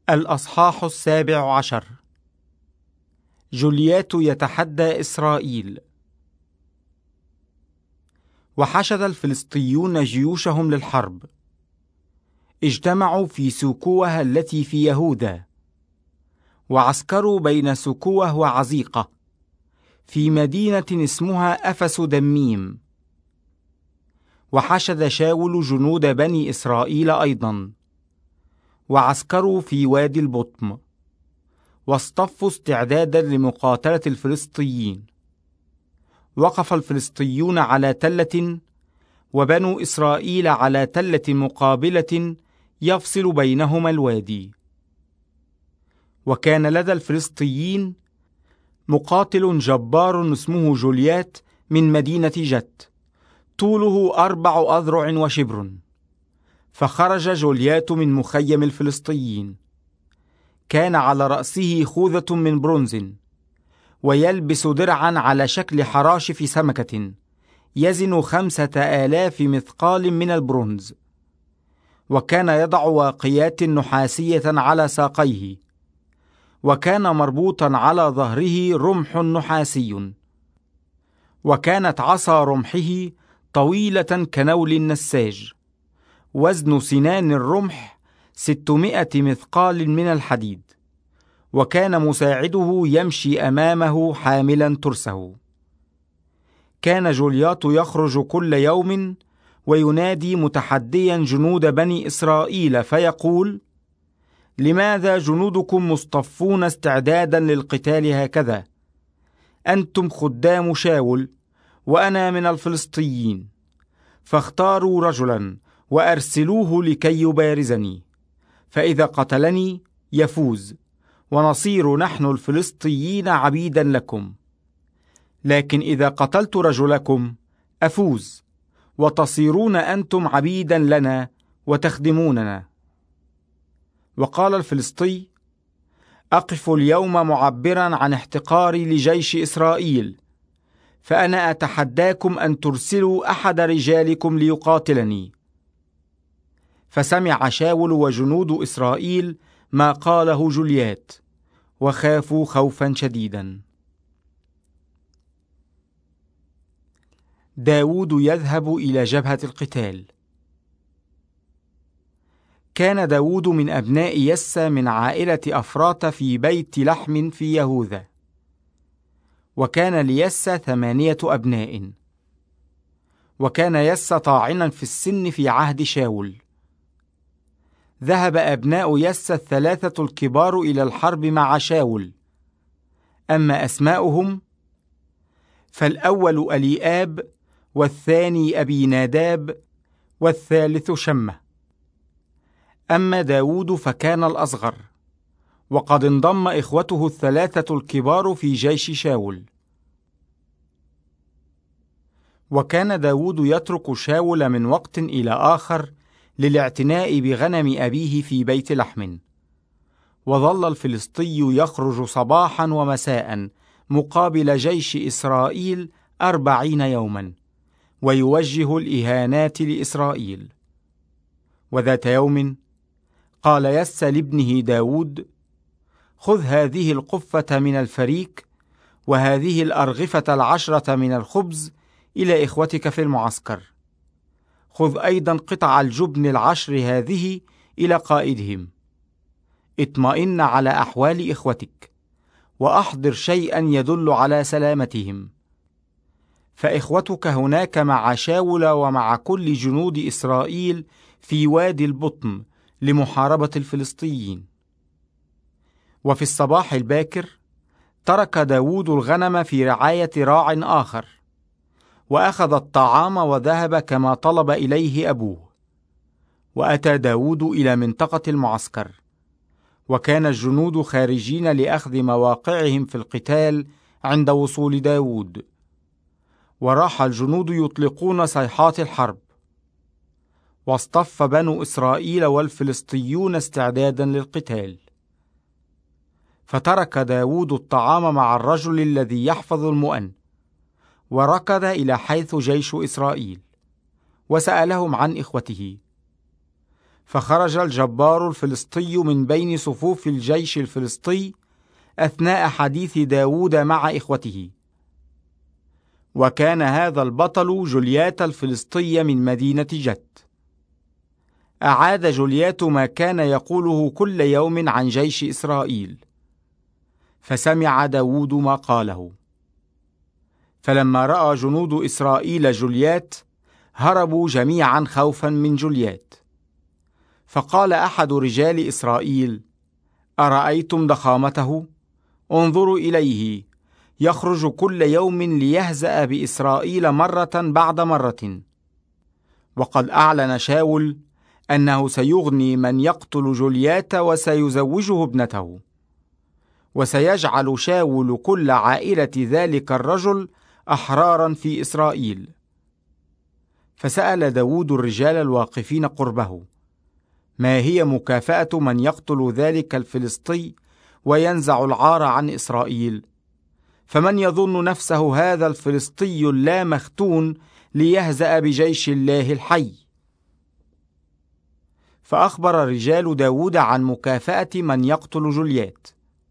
الأصحاح 17. جوليات يتحدى إسرائيل. وحشد الفلسطيون جيوشهم للحرب، اجتمعوا في سوكوه التي في يهوذا، وعسكروا بين سوكوه وعزيقة في مدينة اسمها أفس دميم. وحشد شاول جنود بني إسرائيل أيضا، وعسكروا في وادي البطم، واصطفوا استعدادا لمقاتلة الفلسطيين. وقف الفلسطيون على تلة، وبنو إسرائيل على تلة مقابلة يفصل بينهما الوادي. وكان لدى الفلسطيين مقاتل جبار اسمه جوليات من مدينة جت، طوله 4 أذرع وشبر. فخرج جوليات من مخيم الفلسطيين، كان على رأسه خوذة من برونز، ويلبس درعا على شكل حراشف سمكة يزن 5000 مثقال من البرونز. وكان يضع واقيات نحاسية على ساقيه، وكان مربوطا على ظهره رمح نحاسي، وكانت عصا رمحه طويلة كنول النساج، وزن سنان الرمح 600 مثقال من الحديد. وكان مساعده يمشي أمامه حاملا ترسه. كان جوليات يخرج كل يوم وينادي متحديا جنود بني إسرائيل فيقول: لماذا جنودكم مصطفون استعدادا للقتال هكذا؟ أنتم خدام شاول، وأنا من الفلسطيين. فاختاروا رجلا وأرسلوه لكي يبارزني، فإذا قتلني يفوز، ونصير نحن الفلسطيين عبيدا لكم. لكن إذا قتلت رجلكم أفوز، وتصيرون أنتم عبيدا لنا وتخدموننا. وقال الفلسطي: أقف اليوم معبرا عن احتقاري لجيش إسرائيل، فأنا أتحداكم أن ترسلوا أحد رجالكم ليقاتلني. فسمع شاول وجنود إسرائيل ما قاله جوليات، وخافوا خوفا شديدا. داود يذهب إلى جبهة القتال. كان داود من أبناء يسى من عائلة أفراط في بيت لحم في يهوذا. وكان ليسى 8 أبناء. وكان يسى طاعنا في السن في عهد شاول. ذهب أبناء يسى 3 الكبار إلى الحرب مع شاول. أما أسماؤهم: فالأول أليآب، والثاني أبي ناداب، والثالث شمة. أما داود فكان الأصغر، وقد انضم إخوته 3 الكبار في جيش شاول. وكان داود يترك شاول من وقت إلى آخر للاعتناء بغنم أبيه في بيت لحم. وظل الفلسطي يخرج صباحا ومساء مقابل جيش إسرائيل 40 يوما، ويوجه الإهانات لإسرائيل. وذات يوم قال يسى لابنه داود: خذ هذه القفة من الفريك، وهذه الأرغفة 10 من الخبز إلى إخوتك في المعسكر. خذ أيضا قطع الجبن 10 هذه إلى قائدهم. اطمئن على أحوال إخوتك، وأحضر شيئا يدل على سلامتهم، فإخوتك هناك مع شاول ومع كل جنود إسرائيل في وادي البطم لمحاربة الفلسطيين. وفي الصباح الباكر ترك داود الغنم في رعاية راع آخر، وأخذ الطعام وذهب كما طلب إليه أبوه. وأتى داود إلى منطقة المعسكر، وكان الجنود خارجين لأخذ مواقعهم في القتال عند وصول داود. وراح الجنود يطلقون صيحات الحرب، واصطف بنو إسرائيل والفلسطيون استعدادا للقتال. فترك داود الطعام مع الرجل الذي يحفظ المؤن، وركض إلى حيث جيش إسرائيل، وسألهم عن إخوته. فخرج الجبار الفلسطي من بين صفوف الجيش الفلسطي أثناء حديث داود مع إخوته. وكان هذا البطل جوليات الفلسطي من مدينة جت. أعاد جوليات ما كان يقوله كل يوم عن جيش إسرائيل، فسمع داود ما قاله. فلما رأى جنود إسرائيل جوليات هربوا جميعا خوفا من جوليات. فقال أحد رجال إسرائيل: أرأيتم ضخامته؟ انظروا إليه، يخرج كل يوم ليهزأ بإسرائيل مرة بعد مرة. وقد أعلن شاول أنه سيغني من يقتل جوليات وسيزوجه ابنته، وسيجعل شاول كل عائلة ذلك الرجل أحرارا في إسرائيل. فسأل داود الرجال الواقفين قربه: ما هي مكافأة من يقتل ذلك الفلسطي وينزع العار عن إسرائيل؟ فمن يظن نفسه هذا الفلسطي اللا مختون ليهزأ بجيش الله الحي؟ فأخبر رجال داود عن مكافأة من يقتل جوليات.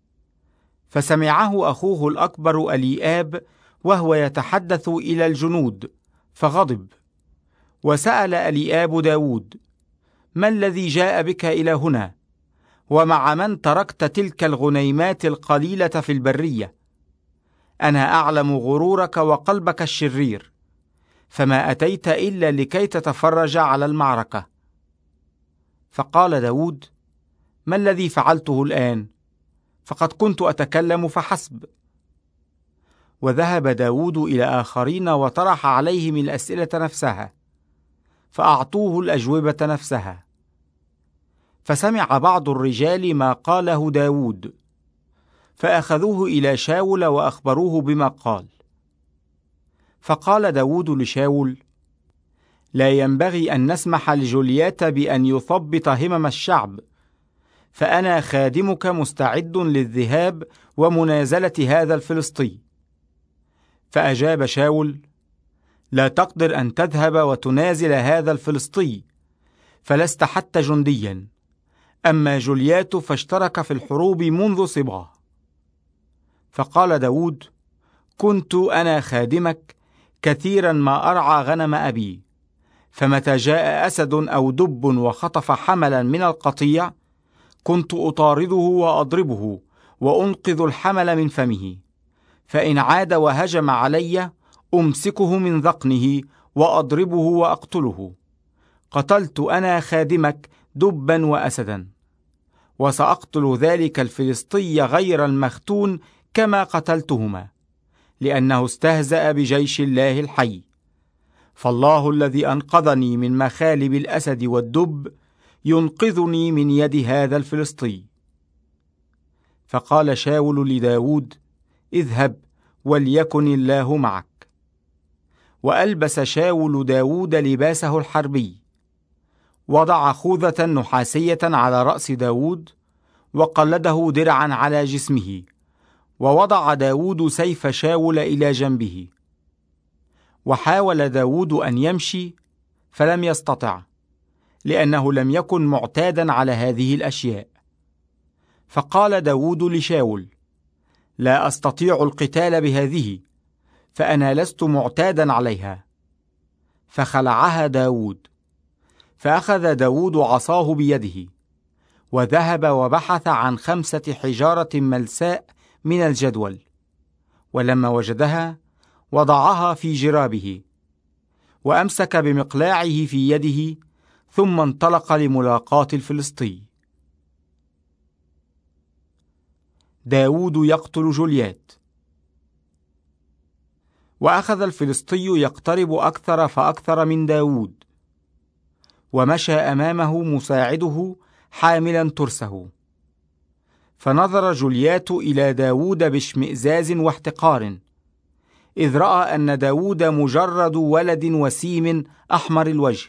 فسمعه أخوه الأكبر أليآب وهو يتحدث إلى الجنود، فغضب، وسأل أليآب داود: ما الذي جاء بك إلى هنا؟ ومع من تركت تلك الغنيمات القليلة في البرية؟ أنا أعلم غرورك وقلبك الشرير، فما أتيت إلا لكي تتفرج على المعركة. فقال داود: ما الذي فعلته الآن؟ فقد كنت أتكلم فحسب. وذهب داود إلى آخرين وطرح عليهم الأسئلة نفسها، فأعطوه الأجوبة نفسها. فسمع بعض الرجال ما قاله داود، فأخذوه إلى شاول وأخبروه بما قال. فقال داود لشاول: لا ينبغي أن نسمح لجوليات بأن يثبط همم الشعب، فأنا خادمك مستعد للذهاب ومنازلة هذا الفلسطي. فأجاب شاول: لا تقدر أن تذهب وتنازل هذا الفلسطي، فلست حتى جنديا، أما جوليات فاشترك في الحروب منذ صباه. فقال داود: كنت أنا خادمك كثيرا ما أرعى غنم أبي، فمتى جاء أسد أو دب وخطف حملا من القطيع كنت أطارده وأضربه وأنقذ الحمل من فمه، فإن عاد وهجم علي أمسكه من ذقنه وأضربه وأقتله. قتلت أنا خادمك دبا وأسدا، وسأقتل ذلك الفلسطي غير المختون كما قتلتهما، لأنه استهزأ بجيش الله الحي. فالله الذي أنقذني من مخالب الأسد والدب ينقذني من يد هذا الفلسطي. فقال شاول لداود: اذهب وليكن الله معك. وألبس شاول داود لباسه الحربي، وضع خوذة نحاسية على رأس داود، وقلده درعا على جسمه، ووضع داود سيف شاول إلى جنبه. وحاول داود أن يمشي فلم يستطع، لأنه لم يكن معتادا على هذه الأشياء. فقال داود لشاول: لا أستطيع القتال بهذه، فأنا لست معتادا عليها. فخلعها داود. فأخذ داود عصاه بيده، وذهب وبحث عن 5 حجارة ملساء من الجدول، ولما وجدها وضعها في جرابه، وأمسك بمقلاعه في يده، ثم انطلق لملاقاة الفلسطي. داود يقتل جوليات. وأخذ الفلسطي يقترب أكثر فأكثر من داود، ومشى أمامه مساعده حاملا ترسه. فنظر جوليات إلى داود باشمئزاز واحتقار، إذ رأى أن داود مجرد ولد وسيم أحمر الوجه.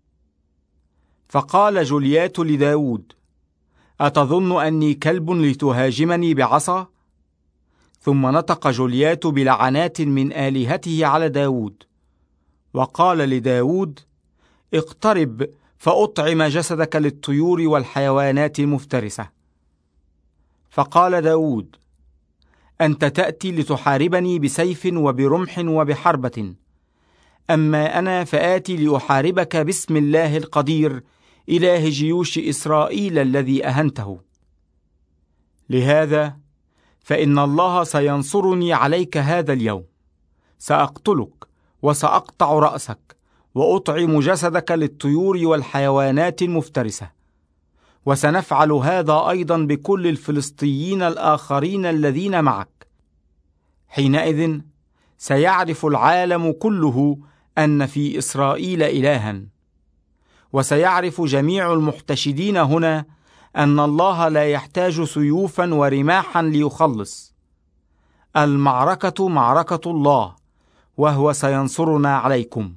فقال جوليات لداود: أتظن أني كلب لتهاجمني بعصا؟ ثم نطق جوليات بلعنات من آلهته على داود، وقال لداود: اقترب فأطعم جسدك للطيور والحيوانات المفترسة. فقال داود: أنت تأتي لتحاربني بسيف وبرمح وبحربة، أما أنا فآتي لأحاربك باسم الله القدير، إله جيوش إسرائيل الذي أهنته. لهذا فإن الله سينصرني عليك هذا اليوم، سأقتلك وسأقطع رأسك، وأطعم جسدك للطيور والحيوانات المفترسة. وسنفعل هذا أيضا بكل الفلسطيين الآخرين الذين معك. حينئذ سيعرف العالم كله أن في إسرائيل إلها، وسيعرف جميع المحتشدين هنا أن الله لا يحتاج سيوفا ورماحا ليخلص. المعركة معركة الله، وهو سينصرنا عليكم.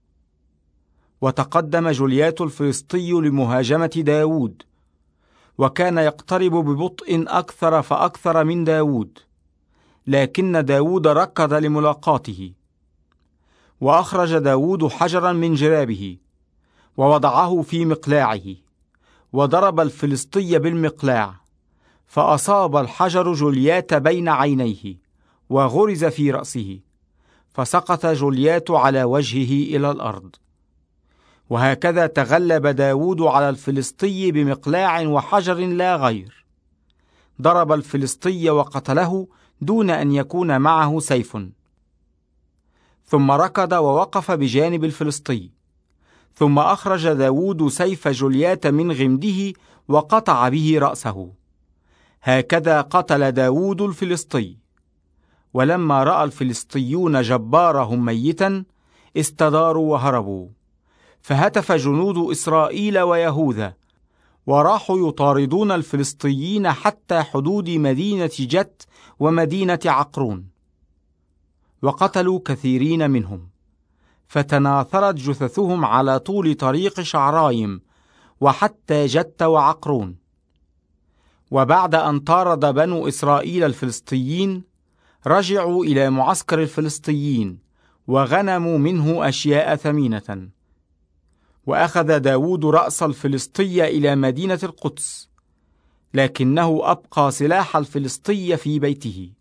وتقدم جوليات الفلسطي لمهاجمة داود، وكان يقترب ببطء أكثر فأكثر من داود، لكن داود ركض لملاقاته. وأخرج داود حجرا من جرابه ووضعه في مقلاعه، وضرب الفلسطي بالمقلاع، فأصاب الحجر جوليات بين عينيه وغرز في رأسه، فسقط جوليات على وجهه إلى الأرض. وهكذا تغلب داود على الفلسطي بمقلاع وحجر لا غير. ضرب الفلسطي وقتله دون أن يكون معه سيف. ثم ركض ووقف بجانب الفلسطي، ثم أخرج داود سيف جوليات من غمده وقطع به رأسه. هكذا قتل داود الفلسطي. ولما رأى الفلسطيون جبارهم ميتا استداروا وهربوا، فهتف جنود إسرائيل ويهوذا، وراحوا يطاردون الفلسطيين حتى حدود مدينة جت ومدينة عقرون، وقتلوا كثيرين منهم، فتناثرت جثثهم على طول طريق شعرايم وحتى جت وعقرون. وبعد أن طارد بنو إسرائيل الفلسطيين، رجعوا إلى معسكر الفلسطيين وغنموا منه أشياء ثمينة. وأخذ داود رأس الفلسطي إلى مدينة القدس، لكنه أبقى سلاح الفلسطي في بيته.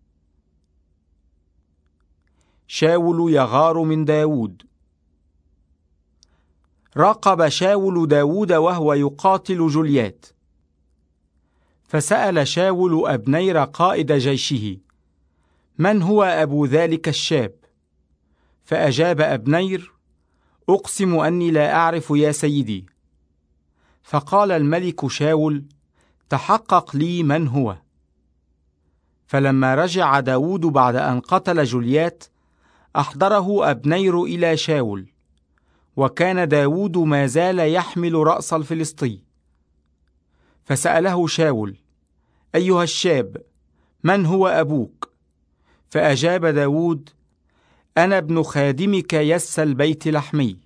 شاول يغار من داود. راقب شاول داود وهو يقاتل جوليات، فسأل شاول أبنير قائد جيشه: من هو أبو ذلك الشاب؟ فأجاب أبنير: أقسم أني لا أعرف يا سيدي. فقال الملك شاول: تحقق لي من هو. فلما رجع داود بعد أن قتل جوليات، أحضره أبنير إلى شاول، وكان داود ما زال يحمل رأس الفلسطي. فسأله شاول: أيها الشاب، من هو أبوك؟ فأجاب داود: أنا ابن خادمك يس البيت لحمي.